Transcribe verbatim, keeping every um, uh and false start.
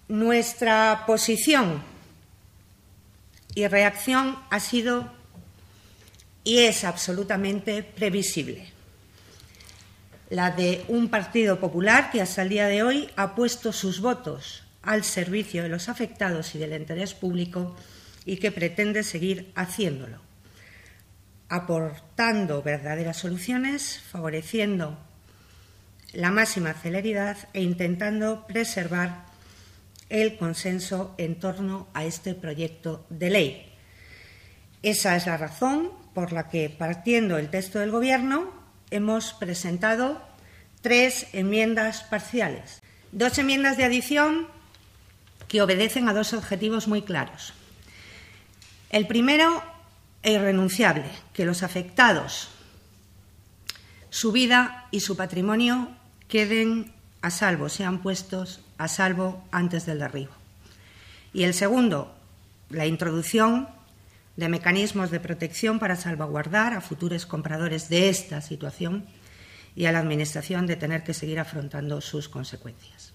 Nuestra posición y reacción ha sido y es absolutamente previsible. La de un Partido Popular que hasta el día de hoy ha puesto sus votos al servicio de los afectados y del interés público y que pretende seguir haciéndolo, aportando verdaderas soluciones, favoreciendo la máxima celeridad e intentando preservar el consenso en torno a este proyecto de ley. Esa es la razón por la que, partiendo del texto del Gobierno, hemos presentado tres enmiendas parciales. Dos enmiendas de adición que obedecen a dos objetivos muy claros. El primero e irrenunciable, que los afectados, su vida y su patrimonio queden a salvo, sean puestos a salvo antes del derribo. Y el segundo, la introducción de mecanismos de protección para salvaguardar a futuros compradores de esta situación y a la Administración de tener que seguir afrontando sus consecuencias.